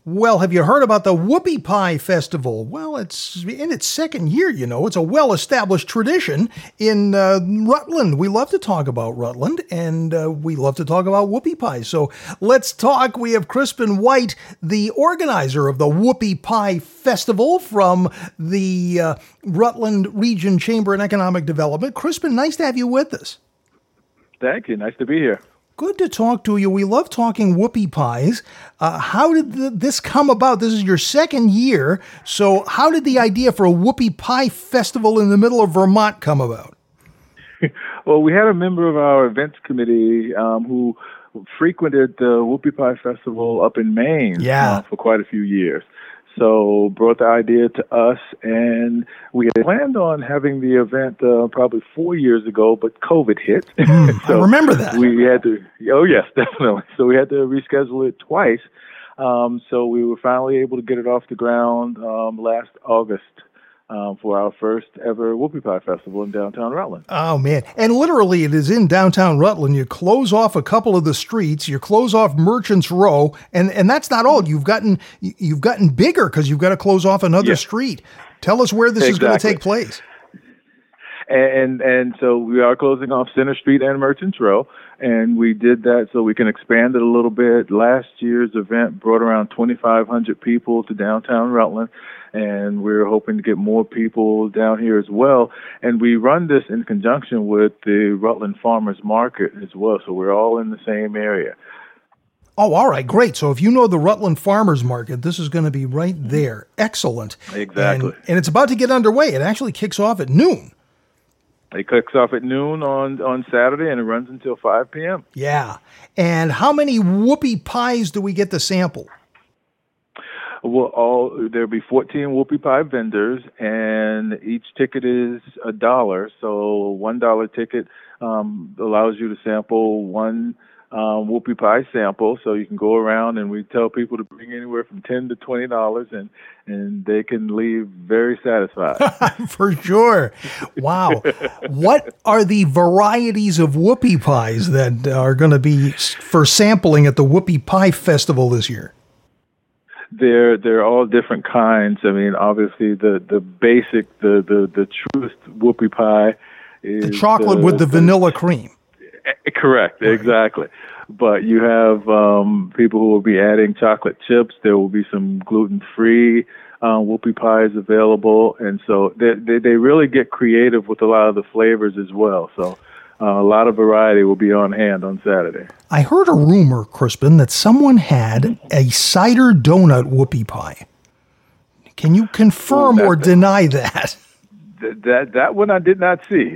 Well, have you heard about the Whoopie Pie Festival? Well, it's in its second year, you know. It's a well-established tradition in Rutland. We love to talk about Rutland, and we love to talk about whoopie pies. So let's talk. We have Crispin White, the organizer of the Whoopie Pie Festival from the Rutland Region Chamber and Economic Development. Crispin, nice to have you with us. Thank you. Nice to be here. Good to talk to you. We love talking whoopie pies. How did this come about? This is your second year. So how did the idea for a whoopie pie festival in the middle of Vermont come about? Well, we had a member of our events committee who frequented the Whoopie Pie Festival up in Maine for quite a few years. So brought the idea to us, and we had planned on having the event probably 4 years ago, but COVID hit. So I remember that. We had to, oh yes, definitely. So we had to reschedule it twice. So we were finally able to get it off the ground last August for our first ever Whoopie Pie Festival in downtown Rutland. Oh, man. And literally, it is in downtown Rutland. You close off a couple of the streets, you close off Merchants Row, and that's not all. You've gotten bigger because you've got to close off another street. Tell us where this is going to take place. And so we are closing off Center Street and Merchants Row, and we did that so we can expand it a little bit. Last year's event brought around 2,500 people to downtown Rutland, and we're hoping to get more people down here as well. And we run this in conjunction with the Rutland Farmers Market as well, so we're all in the same area. Oh, all right, great. So if you know the Rutland Farmers Market, this is going to be right there. Excellent. Exactly. And it's about to get underway. It actually kicks off at noon. It kicks off at noon on Saturday, and it runs until 5 p.m. Yeah. And how many whoopie pies do we get to sample? Well, there'll be 14 whoopie pie vendors, and each ticket is $1. So $1 ticket allows you to sample one whoopie pie sample. So you can go around, and we tell people to bring anywhere from $10 to $20, and they can leave very satisfied. For sure. Wow. What are the varieties of whoopie pies that are going to be for sampling at the Whoopie Pie Festival this year? They're all different kinds. I mean, obviously the basic, the truest whoopie pie is the chocolate with the vanilla cream. Correct, right. Exactly. But you have people who will be adding chocolate chips. There will be some gluten-free whoopie pies available, and so they really get creative with a lot of the flavors as well. So a lot of variety will be on hand on Saturday. I heard a rumor, Crispin, that someone had a cider donut whoopie pie. Can you confirm or deny that? That one I did not see.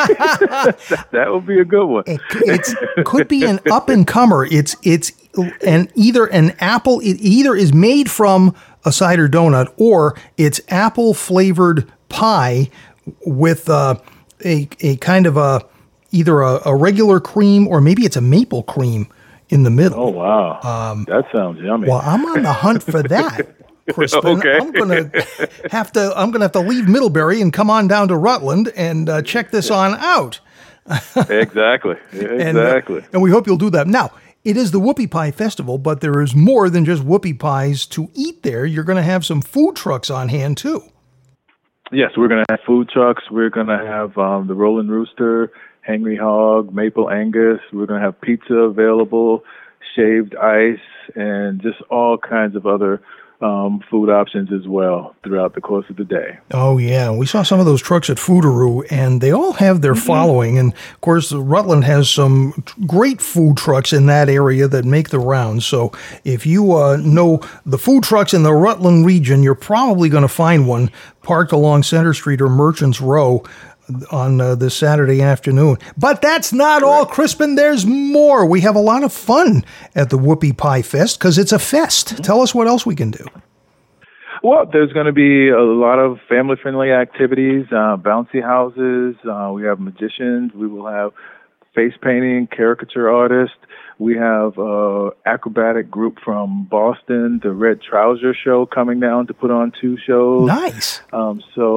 that would be a good one. It could be an up and comer. It's either an apple. It either is made from a cider donut or it's apple flavored pie with a kind of either a regular cream or maybe it's a maple cream in the middle. Oh wow, that sounds yummy. Well, I'm on the hunt for that. Crispin, okay. I'm gonna have to leave Middlebury and come on down to Rutland and check this on out. Exactly. And we hope you'll do that. Now, it is the Whoopie Pie Festival, but there is more than just whoopie pies to eat there. You're going to have some food trucks on hand too. Yes, we're going to have food trucks. We're going to have the Rolling Rooster, Hangry Hog, Maple Angus. We're going to have pizza available, shaved ice, and just all kinds of other food options as well throughout the course of the day. Oh, yeah. We saw some of those trucks at Foodoroo, and they all have their following. And, of course, Rutland has some great food trucks in that area that make the rounds. So if you know the food trucks in the Rutland region, you're probably going to find one parked along Center Street or Merchants Row on this Saturday afternoon. But that's not all, Crispin. There's more. We have a lot of fun at the Whoopie Pie Fest because it's a fest. Tell us what else we can do. Well, there's going to be a lot of family-friendly activities, bouncy houses. We have magicians. We will have face painting, caricature artists. We have an acrobatic group from Boston, the Red Trouser Show, coming down to put on 2 shows. Nice.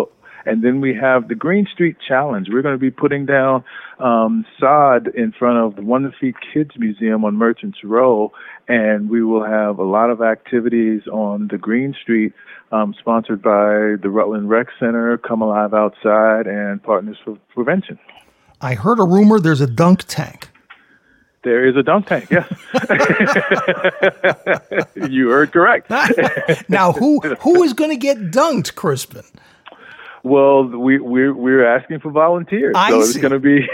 And then we have the Green Street Challenge. We're going to be putting down sod in front of the Wonder Feet Kids Museum on Merchants Row, and we will have a lot of activities on the Green Street, sponsored by the Rutland Rec Center, Come Alive Outside, and Partners for Prevention. I heard a rumor there's a dunk tank. There is a dunk tank, yes. You heard correct. Now, who is going to get dunked, Crispin? Well, we're asking for volunteers, so it's going to be.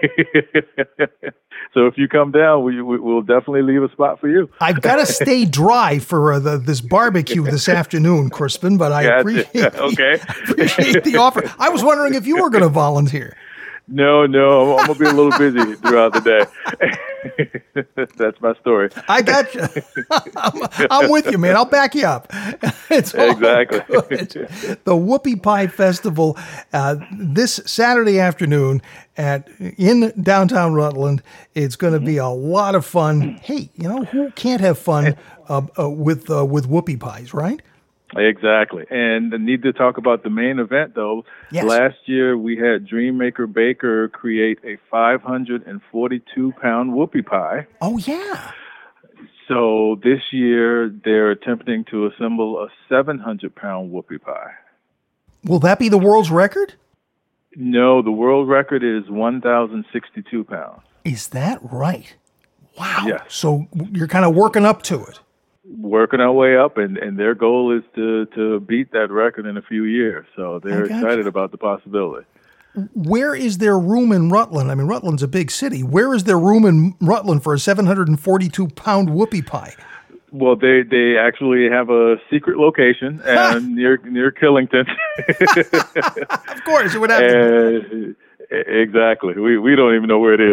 So if you come down, we'll definitely leave a spot for you. I've got to stay dry for this barbecue this afternoon, Crispin, but I appreciate the offer. I was wondering if you were going to volunteer. No, I'm going to be a little busy throughout the day. That's my story. I got you. I'm with you, man. I'll back you up. It's exactly. The Whoopie Pie Festival this Saturday afternoon in downtown Rutland. It's going to be a lot of fun. Hey, who can't have fun with whoopie pies, right? Exactly. And I need to talk about the main event, though. Yes. Last year, we had Dreammaker Baker create a 542-pound whoopie pie. Oh, yeah. So this year, they're attempting to assemble a 700-pound whoopie pie. Will that be the world's record? No, the world record is 1,062 pounds. Is that right? Wow. Yes. So you're kind of working up to it. Working our way up, and their goal is to beat that record in a few years. So they're excited about the possibility. Where is there room in Rutland? I mean, Rutland's a big city. Where is there room in Rutland for a 742-pound whoopie pie? Well, they actually have a secret location near Killington. Of course, it would have to. Exactly. We don't even know where it is.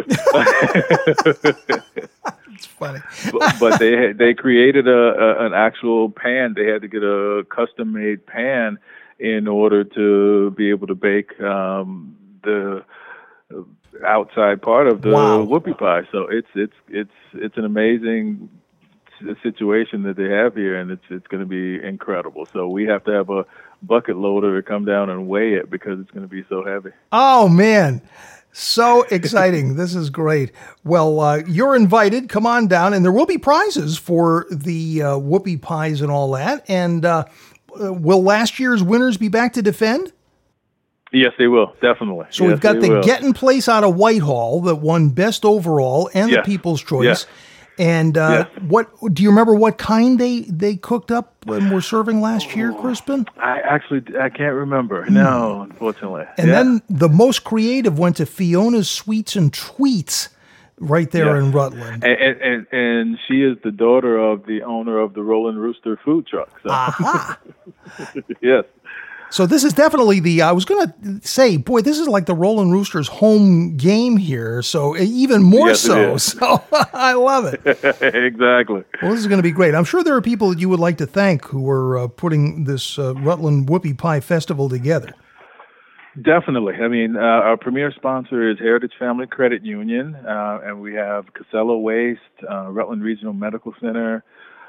It's funny. but they created an actual pan. They had to get a custom-made pan in order to be able to bake the outside part of the whoopie pie. So it's an amazing situation that they have here, and it's going to be incredible. So we have to have a bucket loader to come down and weigh it because it's going to be so heavy. Oh, man. So exciting. This is great. Well, you're invited. Come on down. And there will be prizes for the whoopie pies and all that. And will last year's winners be back to defend? Yes, they will. Definitely. So we've got the Gettin' Place out of Whitehall that won Best Overall and the People's Choice. Yes. And what do you remember what kind they cooked up and were serving last year, Crispin? I can't remember. No, unfortunately. And then the most creative went to Fiona's Sweets and Tweets right there in Rutland. And she is the daughter of the owner of the Rolling Rooster food truck. So. Aha. Yes. So this is definitely I was going to say, boy, this is like the Rolling Roosters home game here. So even more so. So I love it. Exactly. Well, this is going to be great. I'm sure there are people that you would like to thank who are putting this Rutland Whoopie Pie Festival together. Definitely. I mean, our premier sponsor is Heritage Family Credit Union, and we have Casella Waste, Rutland Regional Medical Center,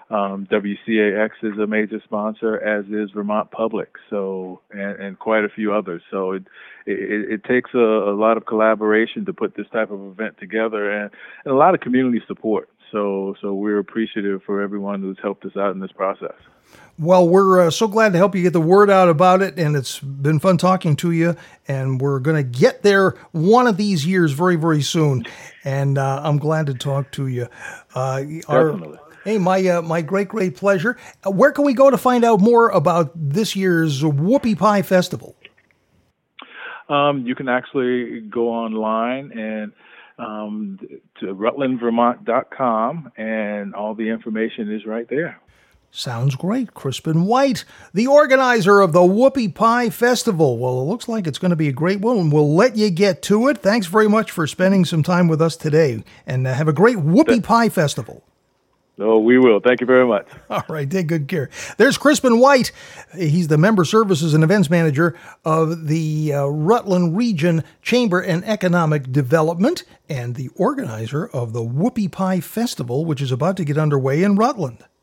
WCAX is a major sponsor, as is Vermont Public, so and quite a few others. So it takes a lot of collaboration to put this type of event together, and a lot of community support. So we're appreciative for everyone who's helped us out in this process. Well, we're so glad to help you get the word out about it, and it's been fun talking to you, and we're going to get there one of these years very, very soon, and I'm glad to talk to you. Definitely. Hey, my great pleasure. Where can we go to find out more about this year's Whoopie Pie Festival? You can actually go online and to rutlandvermont.com, and all the information is right there. Sounds great. Crispin White, the organizer of the Whoopie Pie Festival. Well, it looks like it's going to be a great one, and we'll let you get to it. Thanks very much for spending some time with us today, and have a great Whoopie Pie Festival. Oh, we will. Thank you very much. All right. Take good care. There's Crispin White. He's the Member Services and Events Manager of the Rutland Region Chamber and Economic Development and the organizer of the Whoopie Pie Festival, which is about to get underway in Rutland.